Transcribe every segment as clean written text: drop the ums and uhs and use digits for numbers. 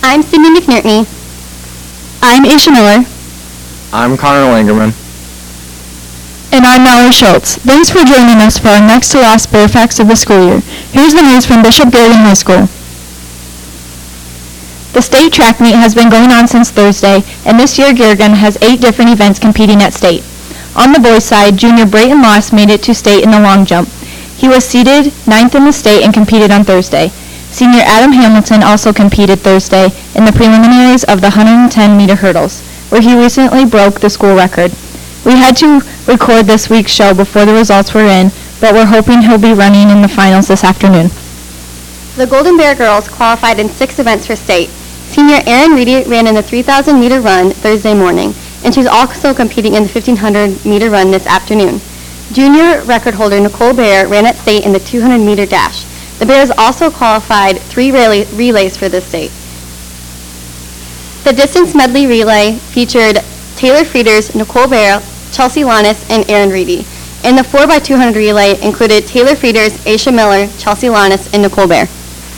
I'm Sydney McNerney. I'm Aisha Miller. I'm Connor Langerman. And I'm Mallory Schultz. Thanks for joining us for our next to last Bear Facts of the school year. Here's the news from Bishop Garrigan High School. The state track meet has been going on since Thursday, and this year Garrigan has 8 different events competing at state. On the boys' side, junior Brayton Loss made it to state in the long jump. He was seeded 9th in the state and competed on Thursday. Senior Adam Hamilton also competed Thursday in the preliminaries of the 110-meter hurdles, where he recently broke the school record. We had to record this week's show before the results were in, but we're hoping he'll be running in the finals this afternoon. The Golden Bear girls qualified in 6 events for state. Senior Erin Reedy ran in the 3,000-meter run Thursday morning, and she's also competing in the 1,500-meter run this afternoon. Junior record holder Nicole Bear ran at state in the 200-meter dash. The Bears also qualified 3 relays for this state. The distance medley relay featured Taylor Frieders, Nicole Bear, Chelsea Lannis, and Erin Reedy. And the 4x200 relay included Taylor Frieders, Aisha Miller, Chelsea Lannis, and Nicole Bear.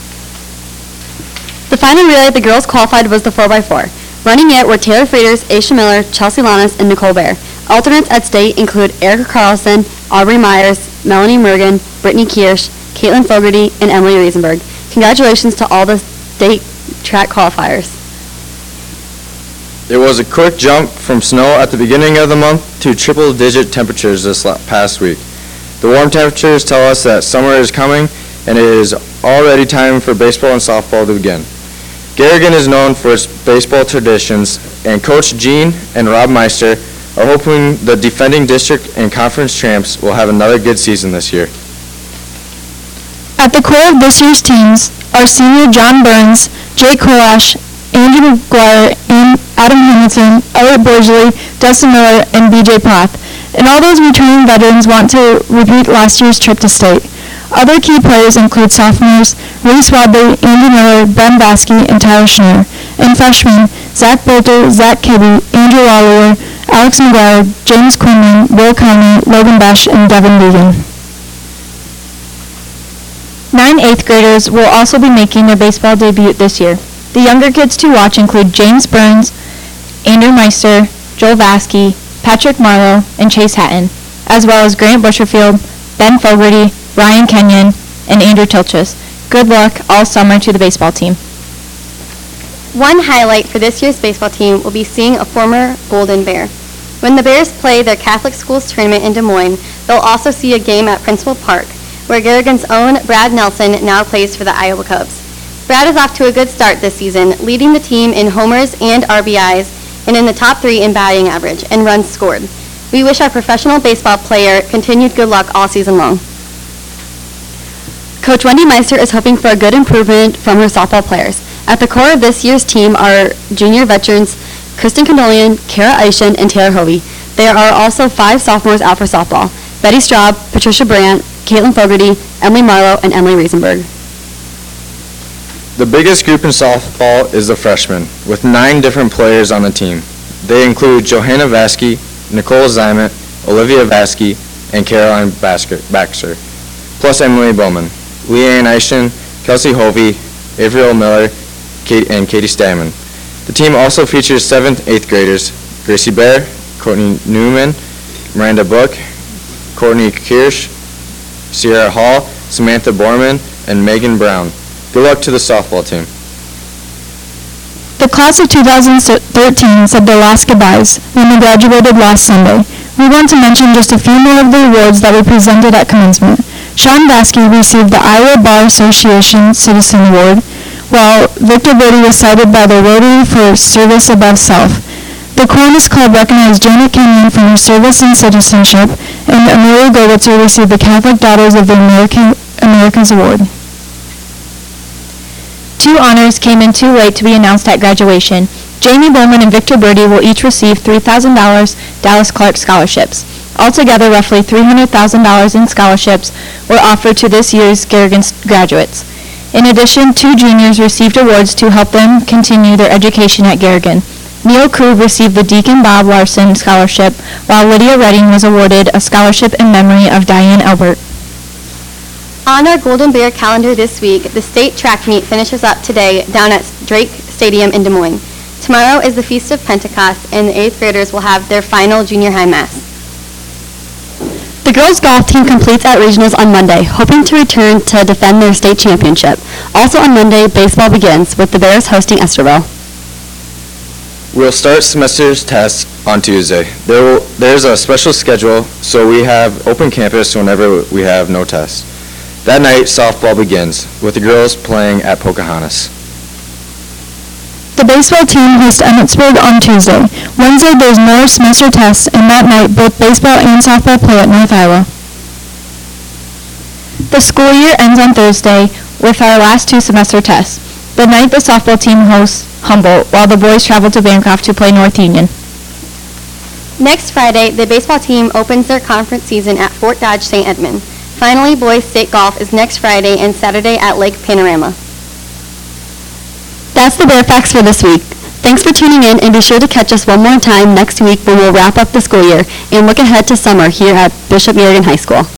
The final relay the girls qualified was the 4x4. Running it were Taylor Frieders, Aisha Miller, Chelsea Lannis, and Nicole Bear. Alternates at state include Erica Carlson, Aubrey Myers, Melanie Mergen, Brittany Kirsch, Caitlin Fogarty, and Emily Riesenberg. Congratulations to all the state track qualifiers. It was a quick jump from snow at the beginning of the month to triple-digit temperatures this past week. The warm temperatures tell us that summer is coming, and it is already time for baseball and softball to begin. Garrigan is known for its baseball traditions, and Coach Gene and Rob Meister are hoping the defending district and conference champs will have another good season this year. At the core of this year's teams are senior John Burns, Jake Kolash, Andrew McGuire, Adam Hamilton, Elliot Borsley, Dustin Miller, and BJ Plath. And all those returning veterans want to repeat last year's trip to state. Other key players include sophomores Reese Wadley, Andy Miller, Ben Baskey, and Tyler Schneider, and freshmen Zach Bolter, Zach Kibbe, Andrew Lawler, Alex McGuire, James Quinlan, Will Conley, Logan Besh, and Devin Regan. 9 8th graders will also be making their baseball debut this year. The younger kids to watch include James Burns, Andrew Meister, Joel Vaskey, Patrick Marlowe, and Chase Hatton, as well as Grant Busherfield, Ben Fogarty, Ryan Kenyon, and Andrew Tilchus. Good luck all summer to the baseball team. One highlight for this year's baseball team will be seeing a former Golden Bear. When the Bears play their Catholic Schools tournament in Des Moines, they'll also see a game at Principal Park, where Garrigan's own Brad Nelson now plays for the Iowa Cubs. Brad is off to a good start this season, leading the team in homers and RBIs, and in the top 3 in batting average and runs scored. We wish our professional baseball player continued good luck all season long. Coach Wendy Meister is hoping for a good improvement from her softball players. At the core of this year's team are junior veterans Kristen Condolian, Kara Eischen, and Taylor Hovey. There are also 5 sophomores out for softball: Betty Straub, Patricia Brandt, Caitlin Fogarty, Emily Marlowe, and Emily Riesenberg. The biggest group in softball is the freshmen, with 9 different players on the team. They include Johanna Vaskey, Nicole Zymet, Olivia Vaskey, and Caroline Baxter, plus Emily Bowman, Leanne Eischen, Kelsey Hovey, Avriel Miller, and Katie Stammen. The team also features 7th, 8th graders, Gracie Bear, Courtney Newman, Miranda Book, Courtney Kirsch, Sierra Hall, Samantha Borman, and Megan Brown. Good luck to the softball team. The class of 2013 said their last goodbyes when they graduated last Sunday. We want to mention just a few more of the awards that were presented at commencement. Sean Vaskey received the Iowa Bar Association Citizen Award, while Victor Brody was cited by the Rotary for service above self. The Kiwanis Club recognized Janet Kenyon for her service and citizenship, and Amelia Goldwitzer received the Catholic Daughters of the Americas Award. 2 honors came in too late to be announced at graduation. Jamie Bowman and Victor Birdie will each receive $3,000 Dallas Clark scholarships. Altogether, roughly $300,000 in scholarships were offered to this year's Garrigan graduates. In addition, 2 juniors received awards to help them continue their education at Garrigan. Neil Krug received the Deacon Bob Larson Scholarship, while Lydia Redding was awarded a scholarship in memory of Diane Elbert. On our Golden Bear calendar this week, the state track meet finishes up today down at Drake Stadium in Des Moines. Tomorrow is the Feast of Pentecost, and the 8th graders will have their final junior high mass. The girls' golf team completes at regionals on Monday, hoping to return to defend their state championship. Also on Monday, baseball begins, with the Bears hosting Esterville. We'll start semester's tests on Tuesday. There's a special schedule, so we have open campus whenever we have no tests. That night, softball begins, with the girls playing at Pocahontas. The baseball team hosts Emmitsburg on Tuesday. Wednesday, there's no semester tests, and that night, both baseball and softball play at North Iowa. The school year ends on Thursday with our last 2 semester tests. The night, the softball team hosts Humboldt, while the boys travel to Bancroft to play North Union. Next Friday, the baseball team opens their conference season at Fort Dodge St. Edmund. Finally, boys state golf is next Friday and Saturday at Lake Panorama. That's the Bear Facts for this week. Thanks for tuning in, and be sure to catch us one more time next week when we'll wrap up the school year and look ahead to summer here at Bishop Merrigan High School.